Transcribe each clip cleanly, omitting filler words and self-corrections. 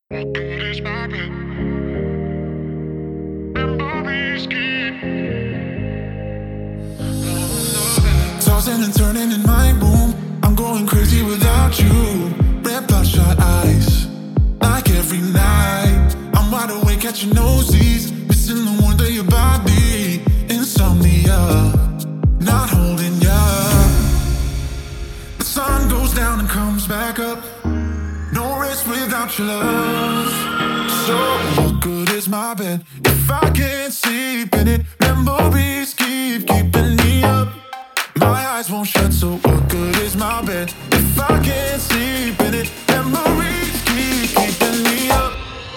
What good is my bed? Memories keep tossing and turning in my room. I'm going crazy without you. Red bloodshot eyes, like every night. I'm wide awake catching nosies, missing the warmth of your body. Insomnia, not holding ya. The sun goes down and comes back up. No rest without your love. So what good is my bed if I can't sleep in it? Memories keep keeping me up. My eyes won't shut, so what good is my bed if I can't sleep in it? Memories keep keeping me up.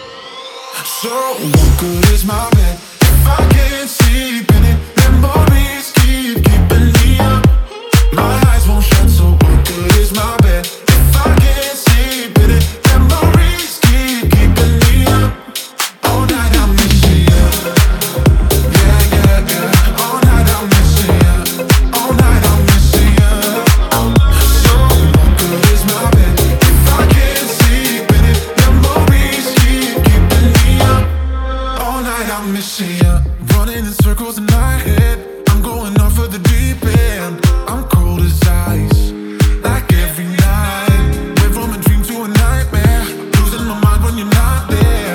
So what good is my bed if I can't sleep in it? Memories keep keeping me up. My eyes won't shut, so what good is my bed if I can't sleep in it? Memories keep keeping me up. All night I'm missing you. Yeah, yeah, yeah. All night I'm missing you. All night I'm missing you. So what good is my bed if I can't sleep in it? Memories keep keeping me up. All night I'm missing you. Running in circles in my head. I'm going off of the deep end. I'm cold as ice, like every night. Went from a dream to a nightmare. Losing my mind when you're not there.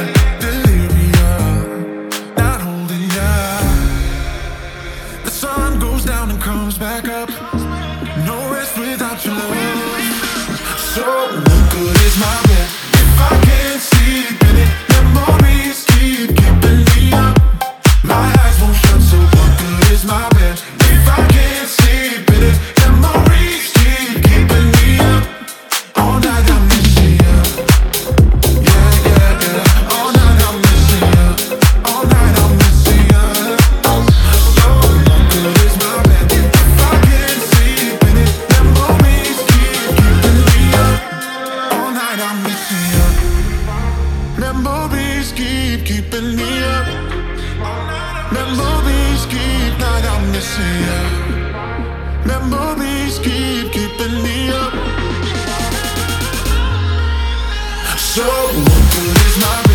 Delirium, not holding ya. The sun goes down and comes back up. No rest without your love. So what good is my bed if I can't sleep in it? Memories keep keeping me up. My eyes won't shut, so what good is my bed if I can't sleep in it? Memories keep keeping me up. All night I'm missing you. Yeah, yeah, yeah. All night I'm missing you. All night I'm missing you. So what good is my bed if I can't sleep in it? Memories keep keeping me up. All night I'm missing you. Memories keep keeping me up. Memories keep night I'm missing you. Memories keep keeping me up. So what good is my